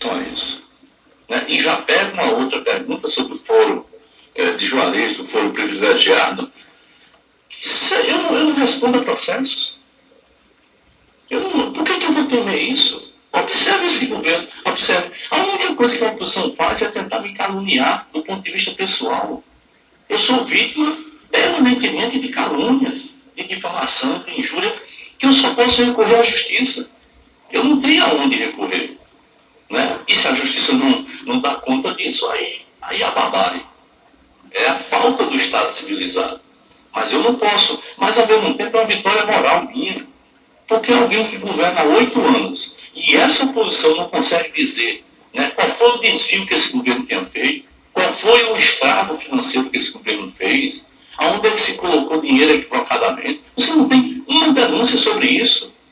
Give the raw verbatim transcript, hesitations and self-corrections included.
a isso. Né? E já pega uma outra pergunta sobre o foro é, de Juarez, do foro privilegiado. Isso, eu, não, eu não respondo a processos. Eu não, por que, que eu vou temer isso? Observe esse governo, observe. A única coisa que a oposição faz é tentar me caluniar do ponto de vista pessoal. Eu sou vítima permanentemente de calúnias, de difamação, de injúria, que eu só posso recorrer à justiça. Eu não tenho aonde recorrer. Né? E se a justiça não, não dá conta disso, aí, aí é a barbárie. É a falta do Estado civilizado. Mas eu não posso. Mas, ao mesmo tempo, é uma vitória moral minha. Porque alguém que governa há oito anos e essa oposição não consegue dizer, né, qual foi o desvio que esse governo tinha feito, qual foi o estrago financeiro que esse governo fez, aonde é que se colocou dinheiro equivocadamente. Você não tem uma denúncia sobre isso.